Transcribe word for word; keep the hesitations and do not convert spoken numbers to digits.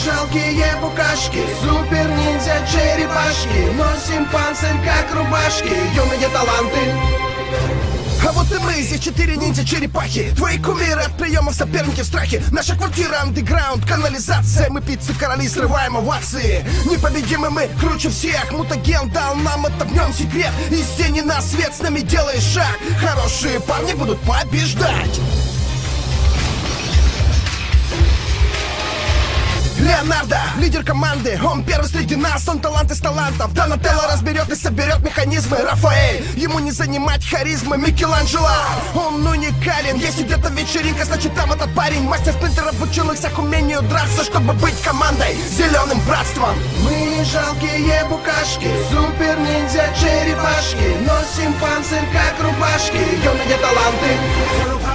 жалкие букашки, супер-ниндзя черепашки, носим панцирь как рубашки, юные таланты. А вот и мы, здесь четыре ниндзя-черепахи. Твои кумиры от приемов, соперники в страхе. Наша квартира андеграунд, канализация. Мы пиццы-короли, срываем овации. Непобедимы мы, круче всех. Мутаген дал нам это, в нем секрет. Из тени на свет, с нами делаешь шаг. Хорошие парни будут побеждать. Леонардо, лидер команды, он первый среди нас, он талант из талантов. Донателло разберет и соберет механизмы. Рафаэль, ему не занимать харизмы. Микеланджело, он уникален. Если где-то вечеринка, значит там этот парень. Мастер Сплинтер обучил их всех умению драться, чтобы быть командой, зеленым братством. Мы жалкие букашки, супер-ниндзя черепашки, носим панцирь как рубашки, юные таланты.